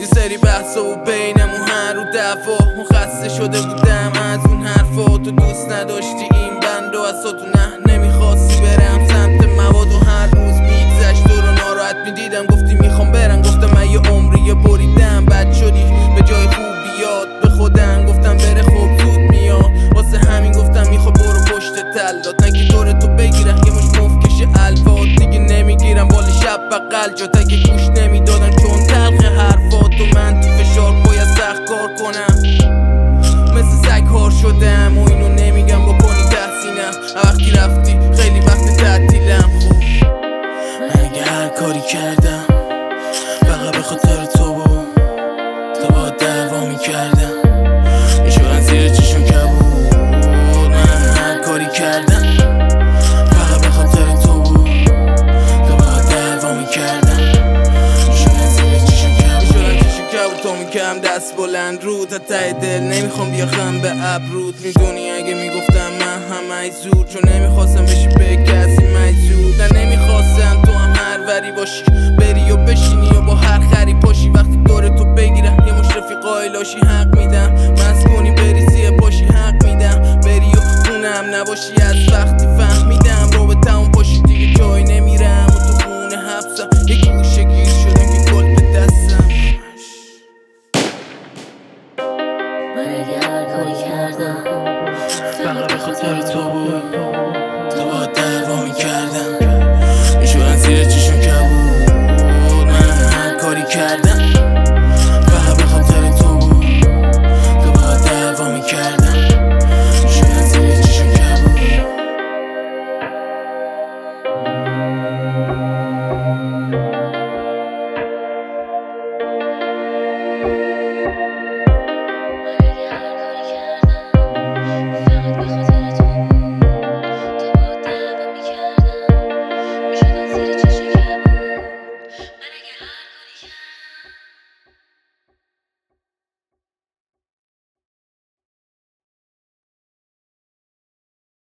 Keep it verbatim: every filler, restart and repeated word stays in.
یه سری بحث و بینمون هر رو دفعه خسته شده بودم از اون حرفا. تو دوست نداشتی این بند و از تو نه نمیخواستی برم سمت مواد و هر روز میگذشت تو رو ناراحت میدیدم. گفتی میخوام برم، گفتم من یه عمری بریدم. بد شدی به جای خوبیات به خودم گفتم بره خوب زود میاد. واسه همین گفتم میخوا برو پشت تلات، نه که دور تو بگیرم یه مش مفکش الوات. دیگه نمیگیرم بالا شب بغل جا تک گوش نمیدادم چون تلخ حرفات و من تو فشار باید سخت کار کنم. مثل سگ هار شدم و اینو نمیگم بکنی تحسینم. وقتی رفتی خیلی وقت تعطیلم. خب من اگه هر کاری کردم فقط به خاطر تو بود، تو با دعوا میکردم میشورن زیر چشم کبود. من هر کاری کردم فقط به خاطر تو بود، تو با دعوا میکردم میشورن زیر چشم کبود. میشورن چشم کبود تو میکردم دست بلند رو تا ته دل نمیخوام بیاخم به ابرود. میدونی اگه میگفتم من همه زور چون نمیخواستم بشی به کسی